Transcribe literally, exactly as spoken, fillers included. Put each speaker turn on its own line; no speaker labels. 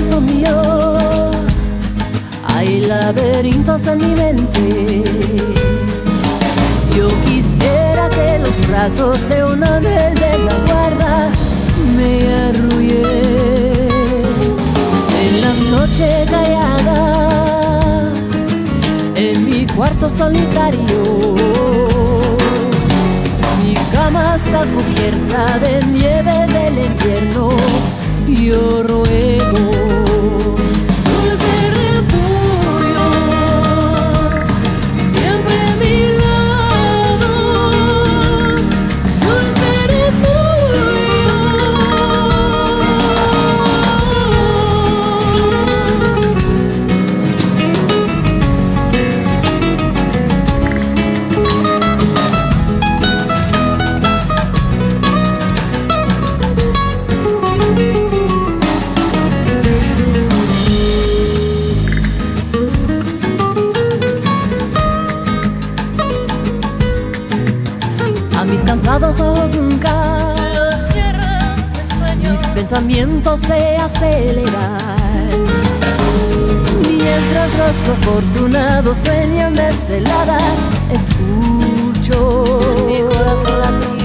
corazón mío, hay laberintos en mi mente. Yo quisiera que los brazos de un ángel de la guarda me arrullen en la noche callada, en mi cuarto solitario. Mi cama está cubierta de nieve del invierno. Yo ruego dulce refugio, siempre a mi lado, dulce mis cansados ojos nunca
los cierran de sueño.
Mis pensamientos se aceleran mientras los afortunados sueñan desvelada. Escucho
Mi corazón latir.